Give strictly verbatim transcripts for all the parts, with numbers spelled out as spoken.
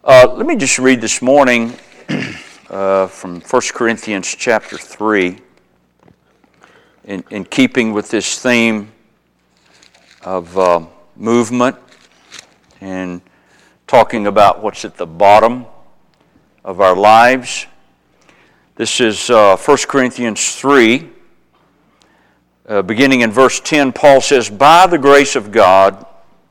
Uh, let me just read this morning uh, from First Corinthians chapter three, in, in keeping with this theme of uh, movement and talking about what's at the bottom of our lives. This is uh, First Corinthians three, uh, beginning in verse ten. Paul says, "By the grace of God,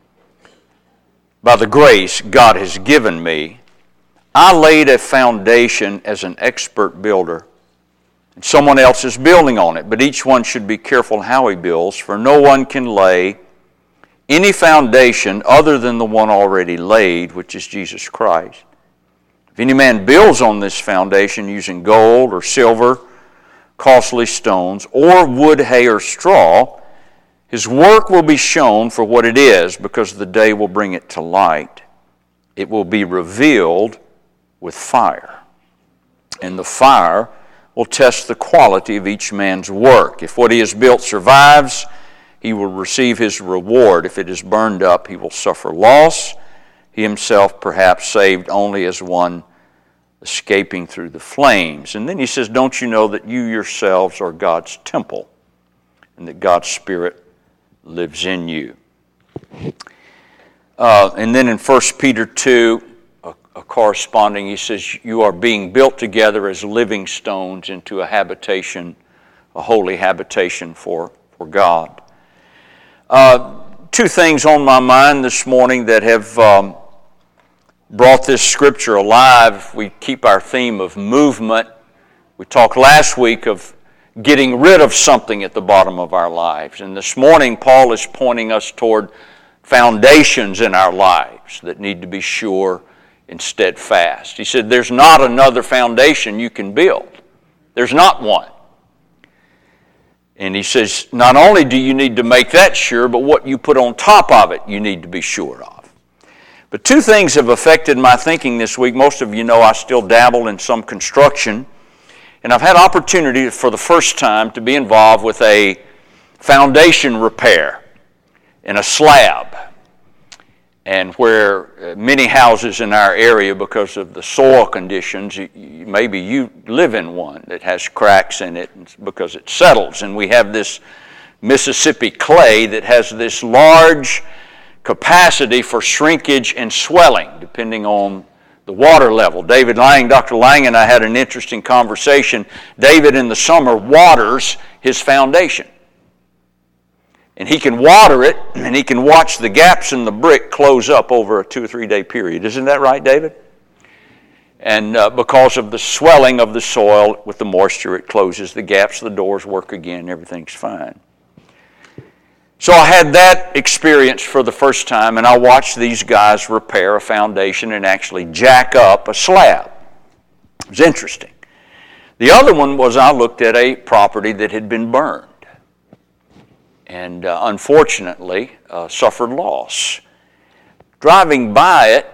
by the grace God has given me, I laid a foundation as an expert builder. And someone else is building on it, but each one should be careful how he builds, for no one can lay any foundation other than the one already laid, which is Jesus Christ. If any man builds on this foundation using gold or silver, costly stones, or wood, hay, or straw, his work will be shown for what it is, because the day will bring it to light. It will be revealed with fire. And the fire will test the quality of each man's work. If what he has built survives, he will receive his reward. If it is burned up, he will suffer loss, he himself perhaps saved only as one escaping through the flames." And then he says, "Don't you know that you yourselves are God's temple, and that God's Spirit lives in you?" Uh, and then in First Peter two, a, a corresponding, he says, "You are being built together as living stones into a habitation, a holy habitation for, for God." Uh, two things on my mind this morning that have um, brought this scripture alive. We keep our theme of movement. We talked last week of getting rid of something at the bottom of our lives. And this morning, Paul is pointing us toward foundations in our lives that need to be sure and steadfast. He said, there's not another foundation you can build. There's not one. And he says, not only do you need to make that sure, but what you put on top of it, you need to be sure of. But two things have affected my thinking this week. Most of you know I still dabble in some construction. And I've had opportunity for the first time to be involved with a foundation repair in a slab. And where many houses in our area, because of the soil conditions, you, you, maybe you live in one that has cracks in it because it settles. And we have this Mississippi clay that has this large capacity for shrinkage and swelling, depending on the water level. David Lang, Doctor Lang and I had an interesting conversation. David in the summer waters his foundation. And he can water it, and he can watch the gaps in the brick close up over a two or three day period. Isn't that right, David? And uh, because of the swelling of the soil with the moisture, it closes the gaps, the doors work again, everything's fine. So I had that experience for the first time, and I watched these guys repair a foundation and actually jack up a slab. It was interesting. The other one was I looked at a property that had been burned and uh, unfortunately uh, suffered loss. Driving by it,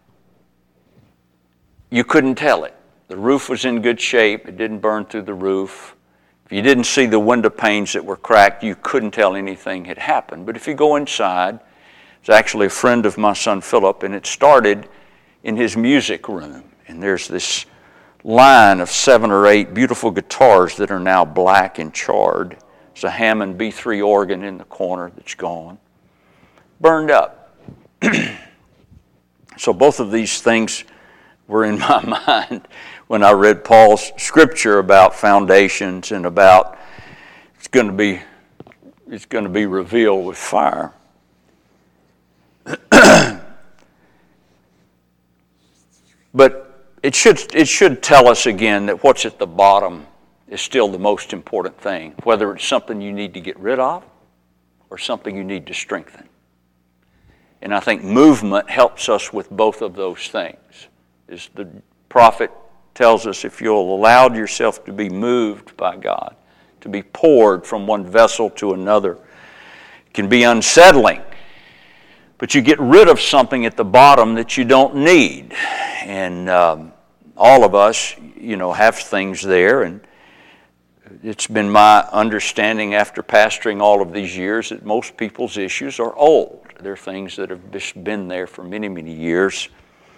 you couldn't tell it. The roof was in good shape. It didn't burn through the roof. If you didn't see the window panes that were cracked, you couldn't tell anything had happened. But if you go inside, it's actually a friend of my son Philip, and it started in his music room. And there's this line of seven or eight beautiful guitars that are now black and charred. There's a Hammond B three organ in the corner that's gone. Burned up. So both of these things were in my mind when I read Paul's scripture about foundations and about it's going to be it's going to be revealed with fire. But it should it should tell us again that what's at the bottom is still the most important thing, whether it's something you need to get rid of or something you need to strengthen. And I think movement helps us with both of those things. As the prophet tells us, if you'll allow yourself to be moved by God, to be poured from one vessel to another, it can be unsettling. But you get rid of something at the bottom that you don't need. And um, all of us, you know, have things there. And it's been my understanding after pastoring all of these years that most people's issues are old. They're things that have just been there for many, many years.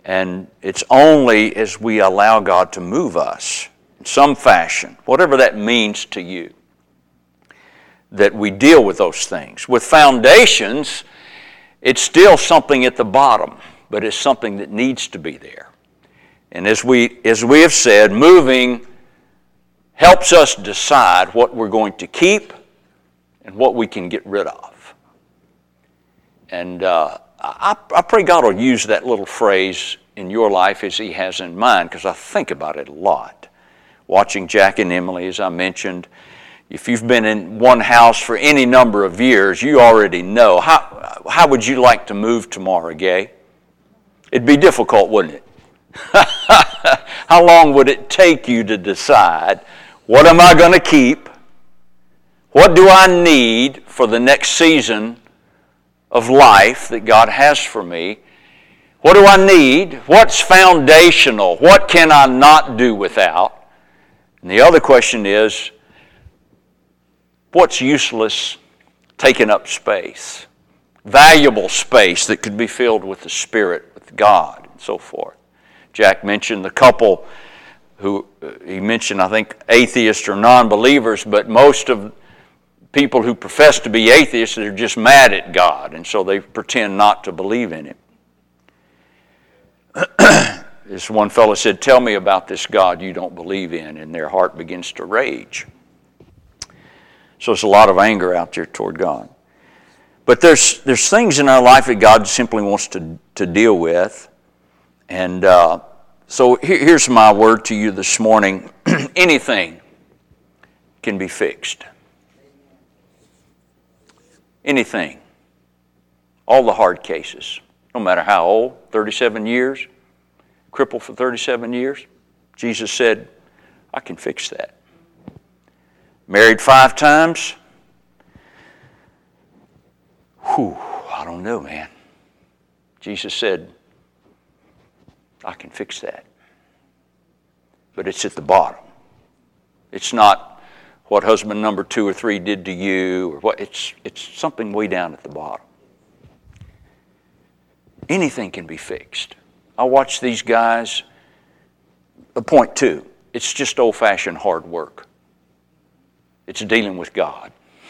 And it's only as we allow God to move us in some fashion, whatever that means to you, that we deal with those things. With foundations, it's still something at the bottom, but it's something that needs to be there. And as we, as we have said, moving helps us decide what we're going to keep and what we can get rid of. And uh, I, I pray God will use that little phrase in your life as He has in mine, because I think about it a lot. Watching Jack and Emily, as I mentioned, if you've been in one house for any number of years, you already know. How, how would you like to move tomorrow, Gay? It'd be difficult, wouldn't it? How long would it take you to decide, what am I going to keep? What do I need for the next season of life that God has for me? What do I need? What's foundational? What can I not do without? And the other question is, what's useless, taking up space? Valuable space that could be filled with the Spirit, with God, and so forth. Jack mentioned the couple who, he mentioned, I think, atheists or non-believers, but most of people who profess to be atheists are just mad at God, and so they pretend not to believe in Him. This one fellow said, tell me about this God you don't believe in, and their heart begins to rage. So there's a lot of anger out there toward God. But there's there's things in our life that God simply wants to, to deal with. And uh, so here, here's my word to you this morning. Anything can be fixed. Anything. All the hard cases. No matter how old, thirty-seven years, crippled for thirty-seven years. Jesus said, I can fix that. Married five times? Whew, I don't know, man. Jesus said, I can fix that. But it's at the bottom. It's not what husband number two or three did to you, or what. It's, it's something way down at the bottom. Anything can be fixed. I watch these guys. Point two, it's just old-fashioned hard work. It's dealing with God.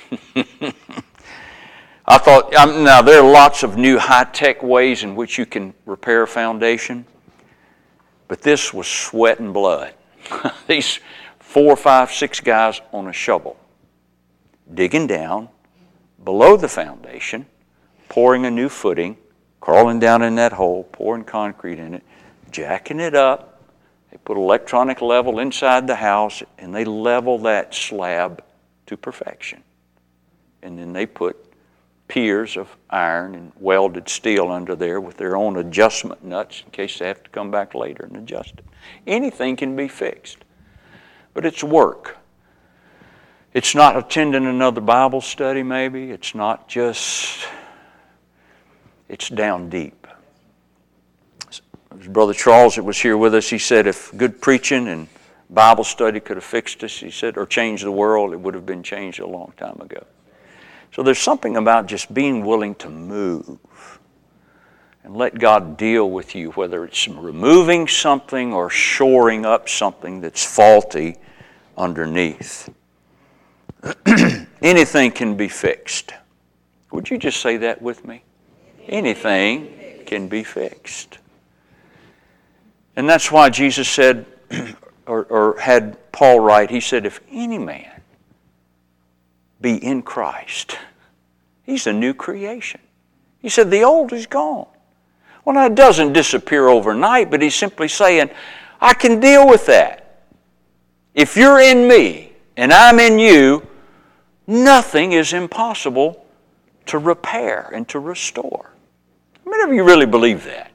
I thought, um, now there are lots of new high-tech ways in which you can repair a foundation, but this was sweat and blood. These four, five, six guys on a shovel, digging down below the foundation, pouring a new footing, crawling down in that hole, pouring concrete in it, jacking it up. They put electronic level inside the house, and they level that slab to perfection. And then they put piers of iron and welded steel under there with their own adjustment nuts in case they have to come back later and adjust it. Anything can be fixed, but it's work. It's not attending another Bible study maybe. It's not just, it's down deep. Brother Charles that was here with us, he said if good preaching and Bible study could have fixed us, he said, or changed the world, it would have been changed a long time ago. So there's something about just being willing to move and let God deal with you, whether it's removing something or shoring up something that's faulty underneath. Anything can be fixed. Would you just say that with me? Anything can be fixed. And that's why Jesus said, or, or had Paul write, he said, if any man be in Christ, he's a new creation. He said, the old is gone. Well, now it doesn't disappear overnight, but he's simply saying, I can deal with that. If you're in me and I'm in you, nothing is impossible to repair and to restore. How many of you really believe that?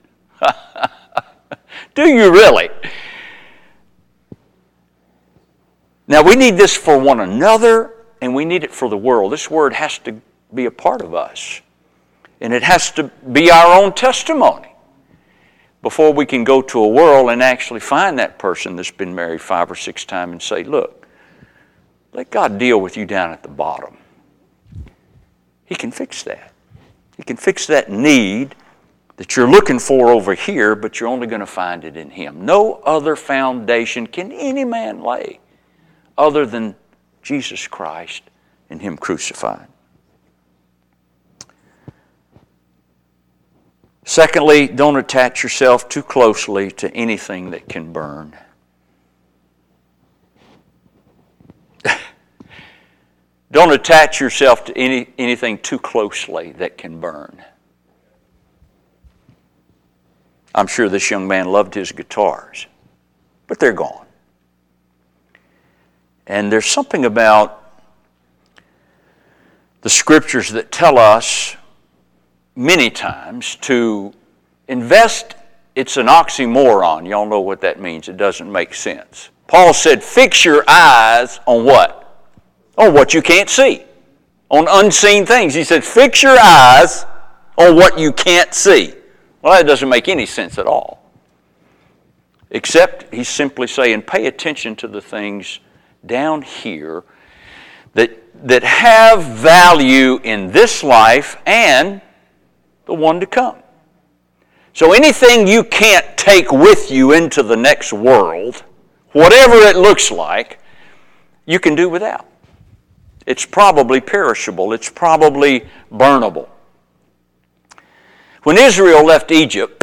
Do you really? Now, we need this for one another, and we need it for the world. This word has to be a part of us. And it has to be our own testimony before we can go to a world and actually find that person that's been married five or six times and say, look, let God deal with you down at the bottom. He can fix that. He can fix that need that you're looking for over here, but you're only going to find it in Him. No other foundation can any man lay other than Jesus Christ and Him crucified. Secondly, don't attach yourself too closely to anything that can burn. Don't attach yourself to any, anything too closely that can burn. I'm sure this young man loved his guitars, but they're gone. And there's something about the Scriptures that tell us many times to invest. It's an oxymoron. Y'all know what that means. It doesn't make sense. Paul said, fix your eyes on what? On what you can't see. On unseen things. He said, fix your eyes on what you can't see. Well, that doesn't make any sense at all. Except he's simply saying, pay attention to the things down here that, that have value in this life and the one to come. So anything you can't take with you into the next world, whatever it looks like, you can do without. It's probably perishable. It's probably burnable. When Israel left Egypt,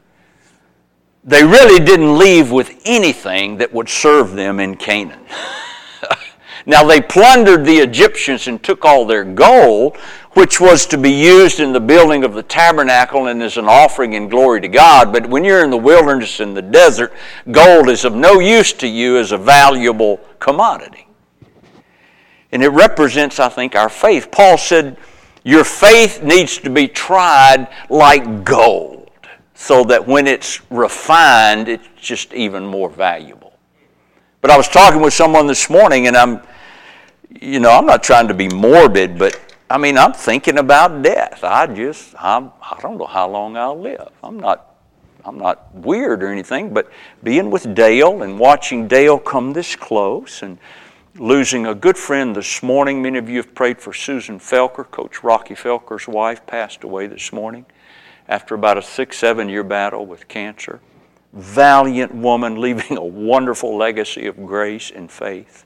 they really didn't leave with anything that would serve them in Canaan. Now, they plundered the Egyptians and took all their gold, which was to be used in the building of the tabernacle and as an offering in glory to God. But when you're in the wilderness, in the desert, gold is of no use to you as a valuable commodity. And it represents, I think, our faith. Paul said, your faith needs to be tried like gold, so that when it's refined, it's just even more valuable. But I was talking with someone this morning, and I'm, you know, I'm not trying to be morbid, but I mean, I'm thinking about death. I just, I'm, I don't know how long I'll live. I'm not, I'm not weird or anything, but being with Dale and watching Dale come this close and losing a good friend this morning. Many of you have prayed for Susan Felker. Coach Rocky Felker's wife passed away this morning after about a six, seven year battle with cancer. Valiant woman, leaving a wonderful legacy of grace and faith.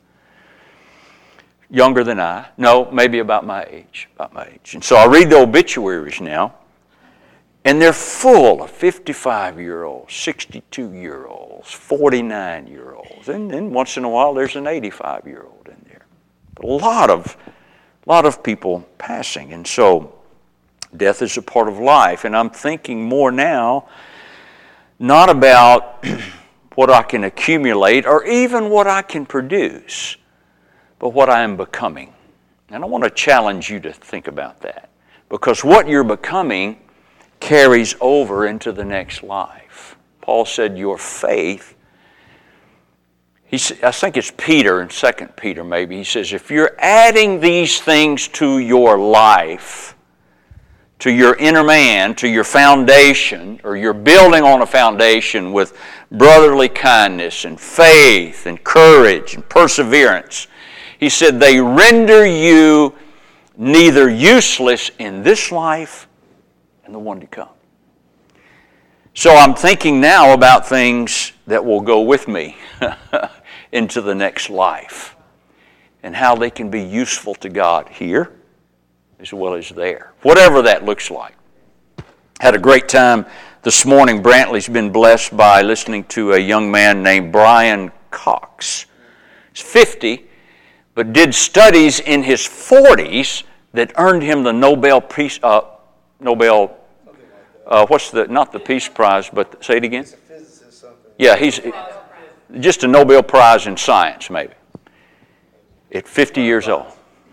Younger than I. No, maybe about my age. About my age. And so I read the obituaries now, and they're full of fifty-five-year-olds, sixty-two-year-olds, forty-nine-year-olds. And then once in a while there's an eighty-five-year-old in there. But a lot of, lot of people passing. And so death is a part of life. And I'm thinking more now, not about what I can accumulate or even what I can produce, but what I am becoming. And I want to challenge you to think about that. Because what you're becoming carries over into the next life. Paul said your faith, he, I think it's Peter in Second Peter maybe, he says, if you're adding these things to your life, to your inner man, to your foundation, or you're building on a foundation with brotherly kindness and faith and courage and perseverance, he said they render you neither useless in this life and the one to come. So I'm thinking now about things that will go with me into the next life and how they can be useful to God here as well as there, whatever that looks like. Had a great time this morning. Brantley's been blessed by listening to a young man named Brian Cox. He's fifty, but did studies in his forties that earned him the Nobel Peace, uh, Nobel, uh, what's the, not the Peace Prize, but, say it again? He's a physicist, something. Yeah, he's just a Nobel Prize in science, maybe, at fifty years old.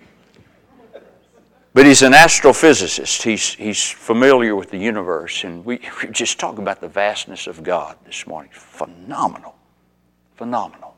But he's an astrophysicist. He's, he's familiar with the universe, and we, we just talk about the vastness of God this morning. Phenomenal, phenomenal.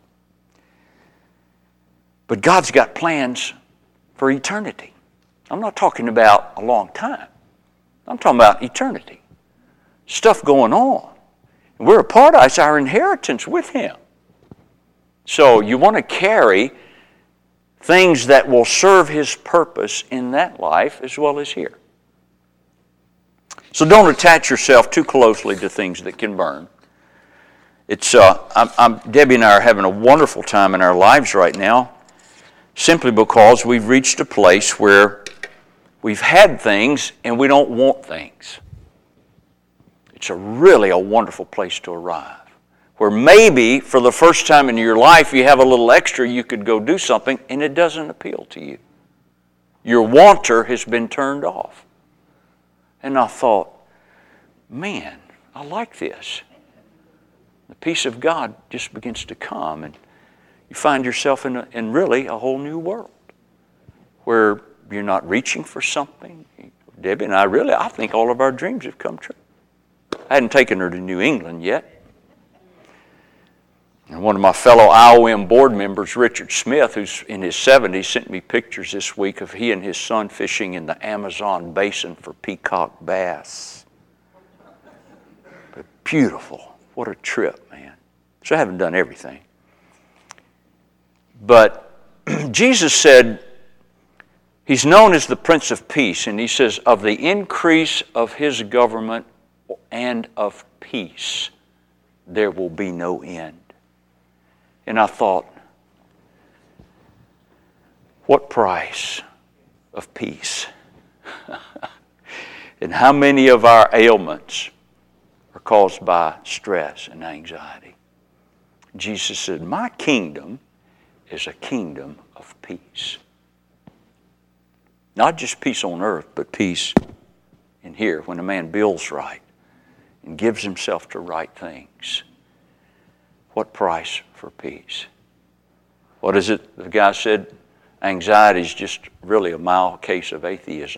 But God's got plans for eternity. I'm not talking about a long time. I'm talking about eternity. Stuff going on. And we're a part of it. It's our inheritance with Him. So you want to carry things that will serve His purpose in that life as well as here. So don't attach yourself too closely to things that can burn. It's uh, I'm, I'm, Debbie and I are having a wonderful time in our lives right now, simply because we've reached a place where we've had things and we don't want things. It's a really a wonderful place to arrive, where maybe for the first time in your life you have a little extra, you could go do something and it doesn't appeal to you. Your wanter has been turned off. And I thought, man, I like this. The peace of God just begins to come, and you find yourself in, a, in really a whole new world where you're not reaching for something. Debbie and I really, I think all of our dreams have come true. I hadn't taken her to New England yet. And one of my fellow I O M board members, Richard Smith, who's in his seventies, sent me pictures this week of he and his son fishing in the Amazon basin for peacock bass. But beautiful. What a trip, man. So I haven't done everything. But Jesus said, He's known as the Prince of Peace, and He says, of the increase of His government and of peace, there will be no end. And I thought, what price of peace? And how many of our ailments are caused by stress and anxiety? Jesus said, my kingdom is a kingdom of peace. Not just peace on earth, but peace in here when a man builds right and gives himself to right things. What price for peace? What is it? The guy said, anxiety is just really a mild case of atheism.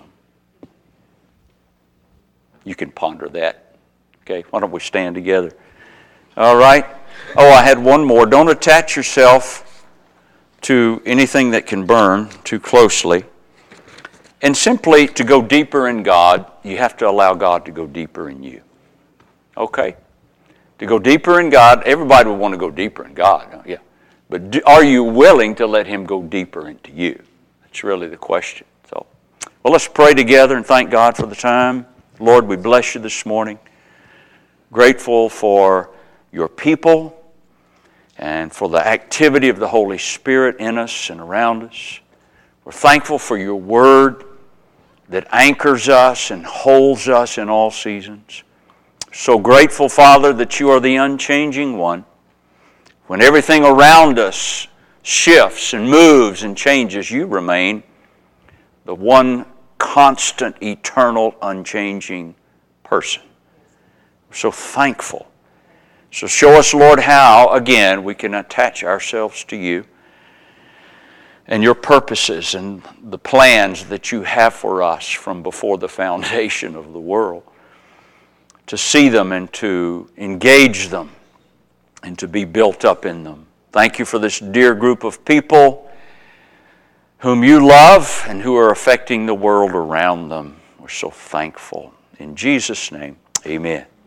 You can ponder that. Okay, why don't we stand together? All right. Oh, I had one more. Don't attach yourself to anything that can burn too closely. And simply to go deeper in God, you have to allow God to go deeper in you. Okay? To go deeper in God, everybody would want to go deeper in God. Yeah. But do, are you willing to let Him go deeper into you? That's really the question. So, well, let's pray together and thank God for the time. Lord, we bless You this morning. Grateful for Your people and for the activity of the Holy Spirit in us and around us. We're thankful for Your Word that anchors us and holds us in all seasons. So grateful, Father, that You are the unchanging one. When everything around us shifts and moves and changes, You remain the one constant, eternal, unchanging person. We're so thankful. So show us, Lord, how, again, we can attach ourselves to You and Your purposes and the plans that You have for us from before the foundation of the world. To see them and to engage them and to be built up in them. Thank You for this dear group of people whom You love and who are affecting the world around them. We're so thankful. In Jesus' name, amen.